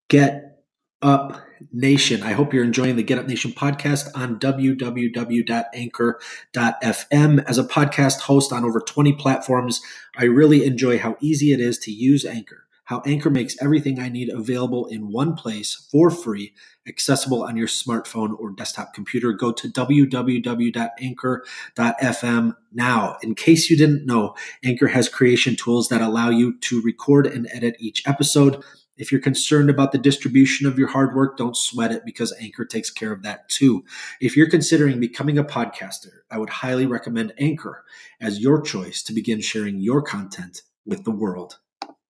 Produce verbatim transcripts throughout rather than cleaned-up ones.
Get Up Nation. I hope you're enjoying the Get Up Nation podcast on w w w dot anchor dot f m. As a podcast host on over twenty platforms, I really enjoy how easy it is to use Anchor, how Anchor makes everything I need available in one place for free, accessible on your smartphone or desktop computer. Go to w w w dot anchor dot f m now. In case you didn't know, Anchor has creation tools that allow you to record and edit each episode. If you're concerned about the distribution of your hard work, don't sweat it because Anchor takes care of that too. If you're considering becoming a podcaster, I would highly recommend Anchor as your choice to begin sharing your content with the world.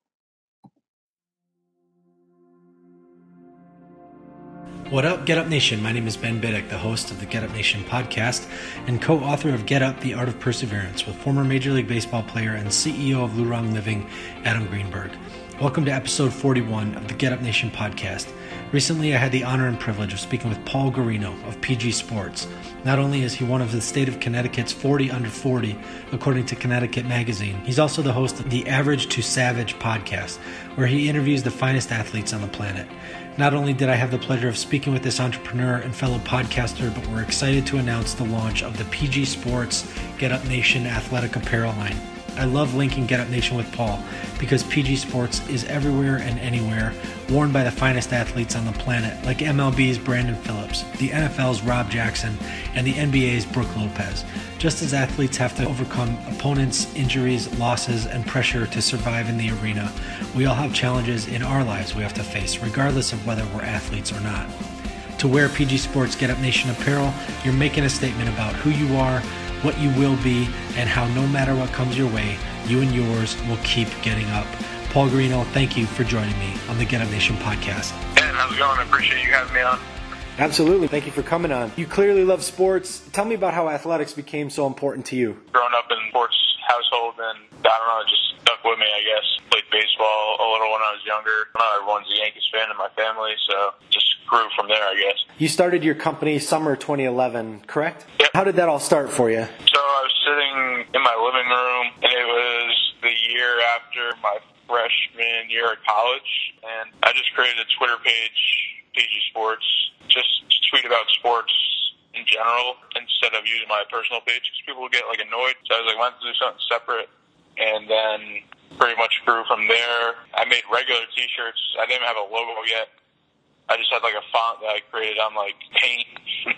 What up, Get Up Nation? My name is Ben Biddick, the host of the Get Up Nation podcast and co-author of Get Up, The Art of Perseverance with former Major League Baseball player and C E O of Lurong Living, Adam Greenberg. Welcome to episode forty-one of the Get Up Nation podcast. Recently, I had the honor and privilege of speaking with Paul Garino of P G Sports. Not only is he one of the state of Connecticut's forty under forty, according to Connecticut Magazine, he's also the host of the Average to Savage podcast, where he interviews the finest athletes on the planet. Not only did I have the pleasure of speaking with this entrepreneur and fellow podcaster, but we're excited to announce the launch of the P G Sports Get Up Nation athletic apparel line. I love linking Get Up Nation with Paul because P G Sports is everywhere and anywhere, worn by the finest athletes on the planet, like M L B's Brandon Phillips, the N F L's Rob Jackson, and the N B A's Brooke Lopez. Just as athletes have to overcome opponents, injuries, losses, and pressure to survive in the arena, we all have challenges in our lives we have to face, regardless of whether we're athletes or not. To wear P G Sports Get Up Nation apparel, you're making a statement about who you are, what you will be, and how no matter what comes your way, you and yours will keep getting up. Paul Garino, thank you for joining me on the Get Up Nation podcast. Ben, how's it going? I appreciate you having me on. Absolutely. Thank you for coming on. You clearly love sports. Tell me about how athletics became so important to you. Growing up in a sports household, and I don't know, it just stuck with me, I guess. Played baseball a little when I was younger. I know everyone's a Yankees fan in my family, so just grew from there, I guess. You started your company summer twenty eleven, correct? Yep. How did that all start for you? So I was sitting in my living room, and it was the year after my freshman year at college, and I just created a Twitter page, P G Sports, just to tweet about sports in general instead of using my personal page because people would get like annoyed. So I was like, why don't I do something separate? And then pretty much grew from there. I made regular T-shirts. I didn't have a logo yet. I just had like a font that I created on like Paint,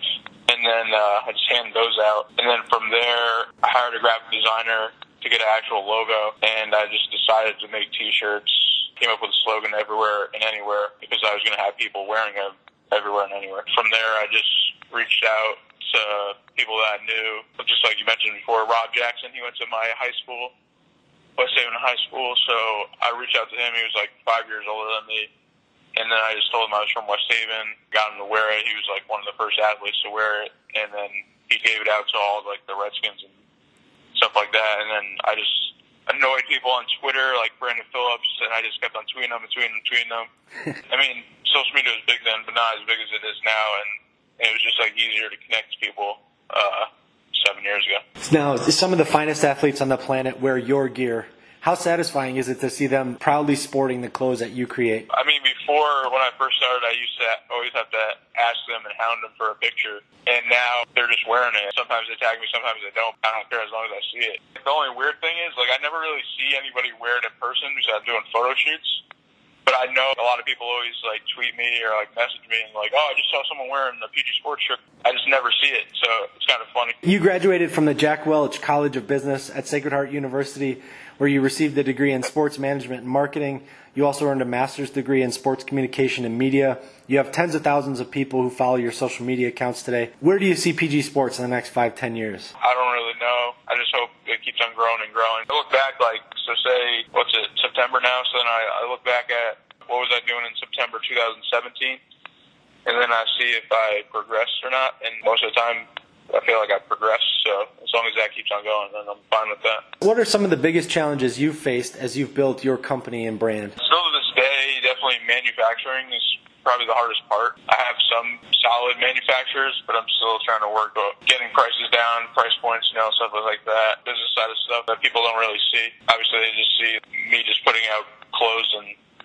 and then uh, I just handed those out. And then from there, I hired a graphic designer to get an actual logo, and I just decided to make T-shirts. Came up with a slogan, everywhere and anywhere, because I was going to have people wearing them everywhere and anywhere. From there, I just reached out to people that I knew, just like you mentioned before. Rob Jackson, he went to my high school, West Haven High School, so I reached out to him. He was like five years older than me. And then I just told him I was from West Haven, got him to wear it. He was like one of the first athletes to wear it. And then he gave it out to all like the Redskins and stuff like that. And then I just annoyed people on Twitter, like Brandon Phillips, and I just kept on tweeting them and tweeting them and tweeting them. I mean, social media was big then, but not as big as it is now. And it was just like easier to connect to people uh, seven years ago. Now, some of the finest athletes on the planet wear your gear. How satisfying is it to see them proudly sporting the clothes that you create? I mean, before, when I first started, I used to always have to ask them and hound them for a picture. And now they're just wearing it. Sometimes they tag me, sometimes they don't. I don't care as long as I see it. The only weird thing is, like, I never really see anybody wear it in person besides doing photo shoots. But I know a lot of people always, like, tweet me or, like, message me and, like, oh, I just saw someone wearing the P G Sports shirt. I just never see it, so it's kind of funny. You graduated from the Jack Welch College of Business at Sacred Heart University, where you received a degree in sports management and marketing. You also earned a master's degree in sports communication and media. You have tens of thousands of people who follow your social media accounts today. Where do you see P G Sports in the next five, ten years? I don't really know. I just hope it keeps on growing and growing. I look back, like, so say, what's it, September now? So then I, I look back at what was I doing in September two thousand seventeen, and then I see if I progressed or not. And most of the time, I feel like I've progressed, so as long as that keeps on going, then I'm fine with that. What are some of the biggest challenges you've faced as you've built your company and brand? Still to this day, definitely manufacturing is probably the hardest part. I have some solid manufacturers, but I'm still trying to work on getting prices down, price points, you know, stuff like that. Business side of stuff that people don't really see. Obviously, they just see me just putting out clothes and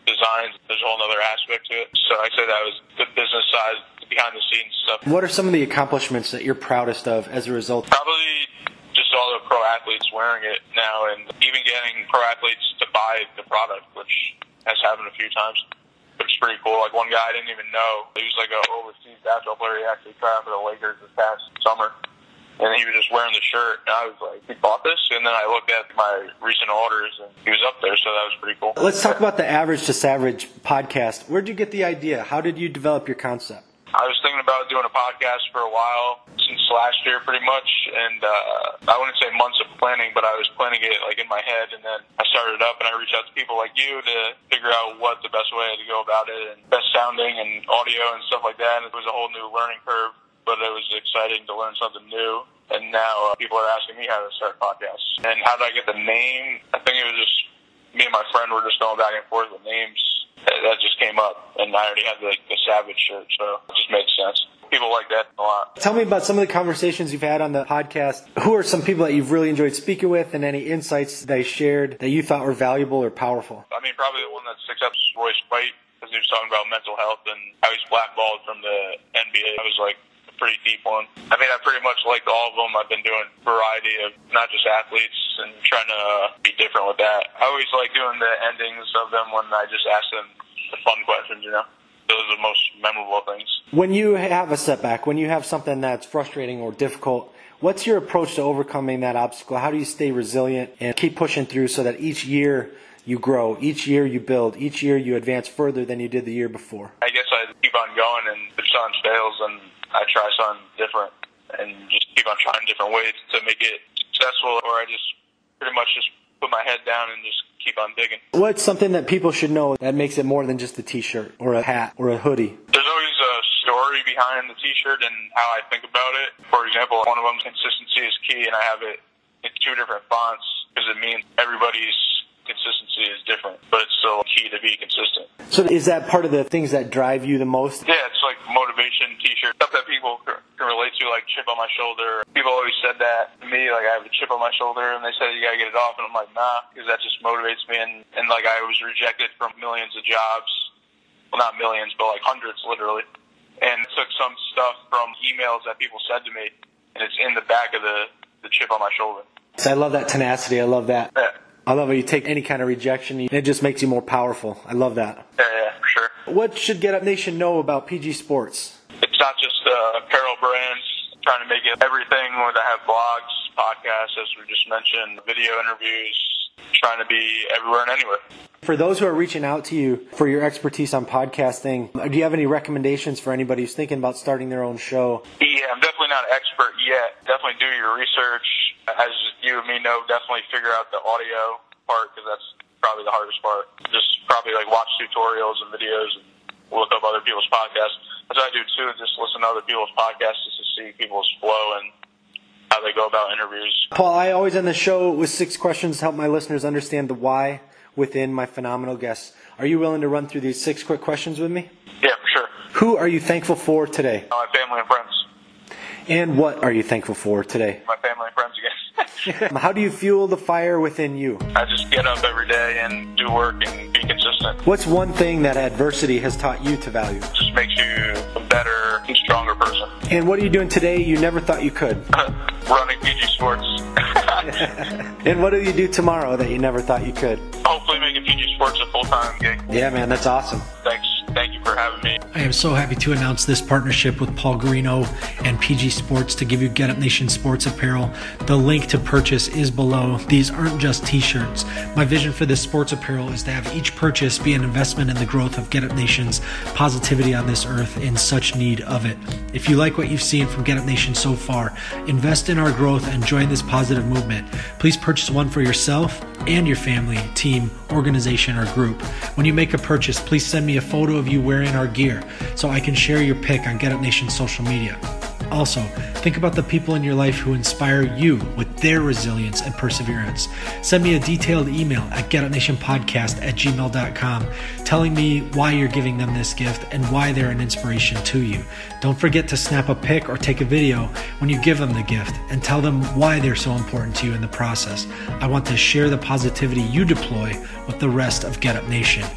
designs. There's a whole other aspect to it. So I say that was the business side, behind the scenes stuff. What are some of the accomplishments that you're proudest of as a result? Probably just all the pro athletes wearing it now, and even getting pro athletes to buy the product, which has happened a few times. It's pretty cool. Like one guy I didn't even know. He was like an overseas basketball player. He actually tried out for the Lakers this past summer. And he was just wearing the shirt. And I was like, he bought this? And then I looked at my recent orders, and he was up there, so that was pretty cool. Let's talk about the Average to Savage podcast. Where'd you get the idea? How did you develop your concept? I was thinking about doing a podcast for a while, since last year pretty much, and uh, I wouldn't say months of planning, but I was planning it like in my head, and then I started up and I reached out to people like you to figure out what the best way to go about it, and best sounding and audio and stuff like that. And it was a whole new learning curve, but it was exciting to learn something new. And now uh, people are asking me how to start podcasts. And how did I get the name? I think it was just me and my friend were just going back and forth with names. That just came up, and I already had the, the Savage shirt, so it just made sense. People like that a lot. Tell me about some of the conversations you've had on the podcast. Who are some people that you've really enjoyed speaking with, and any insights they shared that you thought were valuable or powerful? I mean, probably the one that sticks out is Royce White, because he was talking about mental health and how he's blackballed from the N B A. That was like a pretty deep one. I mean, I pretty much liked all of them. I've been doing a variety of not just athletes and trying to uh, be different with that. I always like doing the endings of them when I just ask them the fun questions, you know. Those are the most memorable things. When you have a setback, when you have something that's frustrating or difficult, what's your approach to overcoming that obstacle? How do you stay resilient and keep pushing through so that each year you grow, each year you build, each year you advance further than you did the year before? I guess I keep on going, and if something fails, and I try something different and just keep on trying different ways to make it successful, or I just pretty much just put my head down and just keep on digging. What's something that people should know that makes it more than just a t-shirt or a hat or a hoodie? There's always a story behind the t-shirt and how I think about it. For example, one of them, consistency is key, and I have it in two different fonts because it means everybody's consistency is different, but it's still key to be consistent. So is that part of the things that drive you the most? Yeah, it's like motivation t-shirt, stuff that people can relate to, like chip on my shoulder. People always said that to me, like I have a chip on my shoulder, and they said you gotta get it off, and I'm like, nah, because that just motivates me. And, and like I was rejected from millions of jobs, well not millions, but like hundreds literally, and took some stuff from emails that people said to me, and it's in the back of the, the chip on my shoulder. So I love that tenacity, I love that. Yeah. I love how you take any kind of rejection and it just makes you more powerful. I love that. Yeah, yeah, for sure. What should Get Up Nation know about P G Sports? It's not just uh, apparel brands, trying to make it everything, where they have blogs, podcasts, as we just mentioned, video interviews, trying to be everywhere and anywhere. For those who are reaching out to you for your expertise on podcasting, do you have any recommendations for anybody who's thinking about starting their own show? Yeah, I'm definitely not an expert yet. Definitely do your research. As you and me know, definitely figure out the audio part, because that's probably the hardest part. Just probably like watch tutorials and videos and look up other people's podcasts. That's what I do too, just listen to other people's podcasts just to see people's flow and how they go about interviews. Paul, I always end the show with six questions to help my listeners understand the why within my phenomenal guests. Are you willing to run through these six quick questions with me? Yeah, for sure. Who are you thankful for today? My family and friends. And what are you thankful for today? My family and friends again. How do you fuel the fire within you? I just get up every day and do work and be consistent. What's one thing that adversity has taught you to value? It just makes you a better and stronger person. And what are you doing today you never thought you could? Running P G Sports. And what do you do tomorrow that you never thought you could? Hopefully making P G Sports a full-time gig. Yeah, man, that's awesome. Thanks. Thank you for having me. I am so happy to announce this partnership with Paul Garino and P G Sports to give you Get Up Nation sports apparel. The link to purchase is below. These aren't just t-shirts. My vision for this sports apparel is to have each purchase be an investment in the growth of Get Up Nation's positivity on this earth in such need of it. If you like what you've seen from Get Up Nation so far, invest in our growth and join this positive movement. Please purchase one for yourself and your family, team, organization, or group. When you make a purchase, please send me a photo of you wearing our gear so I can share your pic on Get Up Nation's social media. Also, think about the people in your life who inspire you with their resilience and perseverance. Send me a detailed email at getupnationpodcast at gmail dot com telling me why you're giving them this gift and why they're an inspiration to you. Don't forget to snap a pic or take a video when you give them the gift and tell them why they're so important to you in the process. I want to share the positivity you deploy with the rest of Get Up Nation.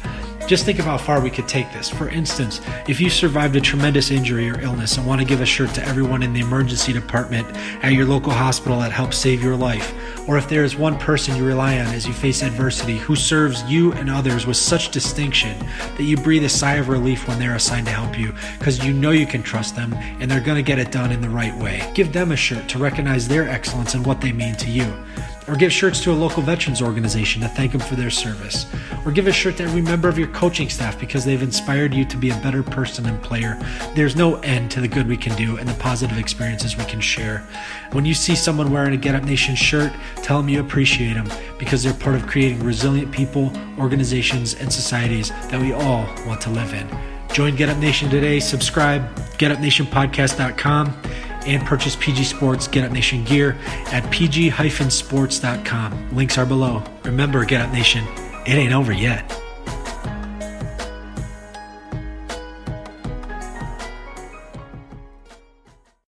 Just think of how far we could take this. For instance, if you survived a tremendous injury or illness and want to give a shirt to everyone in the emergency department at your local hospital that helped save your life, or if there is one person you rely on as you face adversity who serves you and others with such distinction that you breathe a sigh of relief when they're assigned to help you because you know you can trust them and they're going to get it done in the right way. Give them a shirt to recognize their excellence and what they mean to you. Or give shirts to a local veterans organization to thank them for their service. Or give a shirt to every member of your coaching staff because they've inspired you to be a better person and player. There's no end to the good we can do and the positive experiences we can share. When you see someone wearing a Get Up Nation shirt, tell them you appreciate them because they're part of creating resilient people, organizations, and societies that we all want to live in. Join Get Up Nation today, subscribe, get up nation podcast dot com, and purchase P G Sports Get Up Nation gear at p g dash sports dot com. Links are below. Remember, Get Up Nation, it ain't over yet.